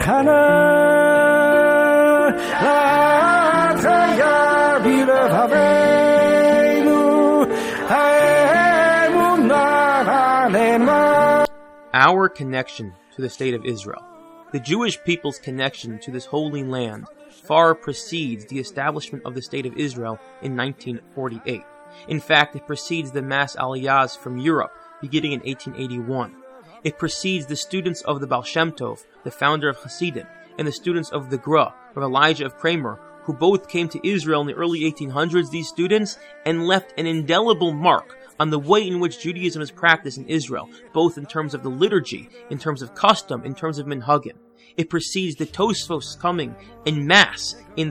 Our connection to the state of Israel, the Jewish people's connection to this holy land, far precedes the establishment of the state of Israel in 1948. In fact, it precedes the mass aliyahs from Europe, beginning in 1881. It precedes the students of the Baal Shem Tov, the founder of Hasidim, and the students of the Gra, of Elijah of Kramer, who both came to Israel in the early 1800s, these students, and left an indelible mark on the way in which Judaism is practiced in Israel, both in terms of the liturgy, in terms of custom, in terms of minhagim. It precedes the Tosfos coming in mass in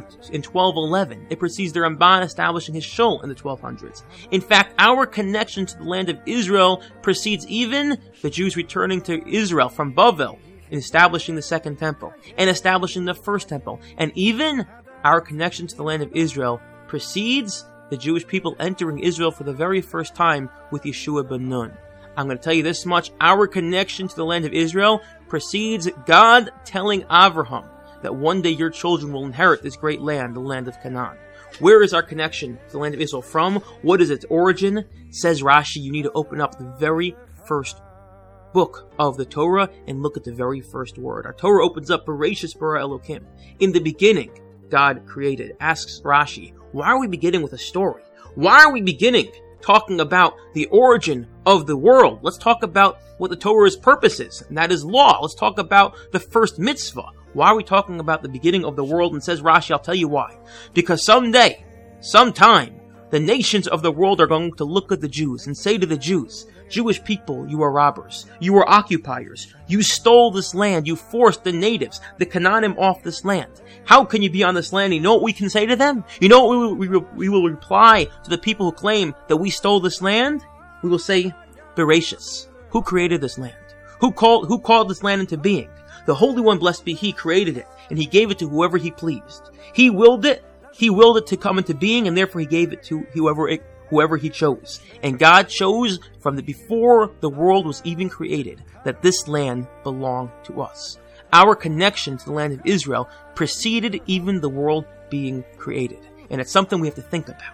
1211. It precedes the Ramban establishing his shul in the 1200s. In fact, our connection to the land of Israel precedes even the Jews returning to Israel from Bavel and establishing the Second Temple and establishing the First Temple. And even our connection to the land of Israel precedes the Jewish people entering Israel for the very first time with Yeshua ben Nun. I'm going to tell you this much. Our connection to the land of Israel precedes God telling Avraham that one day your children will inherit this great land, the land of Canaan. Where is our connection to the land of Israel from? What is its origin? Says Rashi, you need to open up the very first book of the Torah and look at the very first word. Our Torah opens up, Bereshis bara Elokim. In the beginning, God created. Asks Rashi, why are we beginning with a story? Why are we beginning talking about the origin of the world? Let's talk about what the Torah's purpose is, and that is law. Let's talk about the first mitzvah. Why are we talking about the beginning of the world? And says Rashi, I'll tell you why. Because someday, sometime, the nations of the world are going to look at the Jews and say to the Jews, Jewish people, you are robbers. You are occupiers. You stole this land. You forced the natives, the Canaanim, off this land. How can you be on this land? You know what we can say to them? You know what we will reply to the people who claim that we stole this land? We will say, Bereshis. Who created this land? Who called this land into being? The Holy One, blessed be He, created it, and He gave it to whoever He pleased. He willed it to come into being, and therefore He gave it to whoever He chose. And God chose from before the world was even created that this land belonged to us. Our connection to the land of Israel preceded even the world being created. And it's something we have to think about.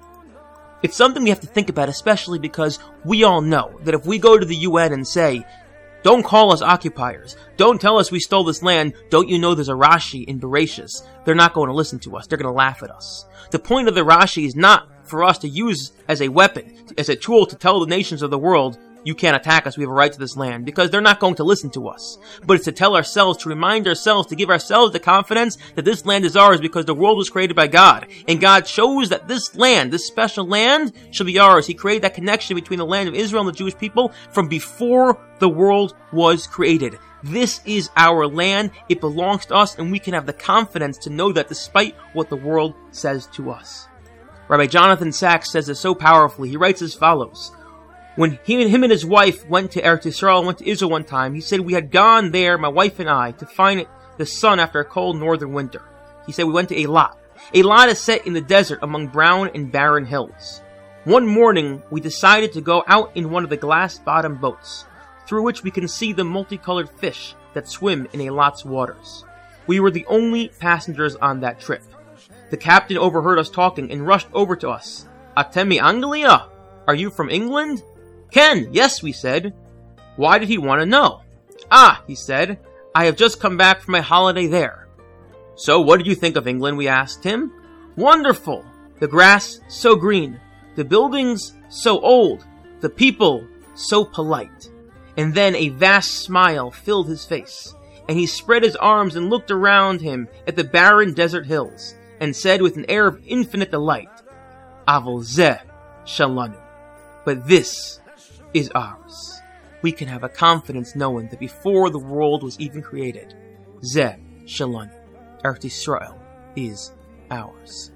It's something we have to think about, especially because we all know that if we go to the UN and say, don't call us occupiers, don't tell us we stole this land, don't you know there's a Rashi in Bereshis, they're not going to listen to us. They're going to laugh at us. The point of the Rashi is not for us to use as a weapon, as a tool to tell the nations of the world, you can't attack us, we have a right to this land, because they're not going to listen to us. But it's to tell ourselves, to remind ourselves, to give ourselves the confidence that this land is ours because the world was created by God. And God chose that this land, this special land, shall be ours. He created that connection between the land of Israel and the Jewish people from before the world was created. This is our land, it belongs to us, and we can have the confidence to know that despite what the world says to us. Rabbi Jonathan Sachs says this so powerfully. He writes as follows. When him and his wife went to Eretz Yisrael, went to Israel one time, he said, we had gone there, my wife and I, to find the sun after a cold northern winter. He said we went to Eilat. Eilat is set in the desert among brown and barren hills. One morning, we decided to go out in one of the glass-bottom boats, through which we can see the multicolored fish that swim in Eilat's waters. We were the only passengers on that trip. The captain overheard us talking and rushed over to us. Atemi Anglia? Are you from England? Ken, yes, we said. Why did he want to know? Ah, he said, I have just come back from my holiday there. So what did you think of England, we asked him. Wonderful. The grass so green. The buildings so old. The people so polite. And then a vast smile filled his face, and he spread his arms and looked around him at the barren desert hills, and said with an air of infinite delight, Avol zeh shalanu. But this is ours. We can have a confidence knowing that before the world was even created, Zeh Shalanu, Eretz Yisrael, is ours.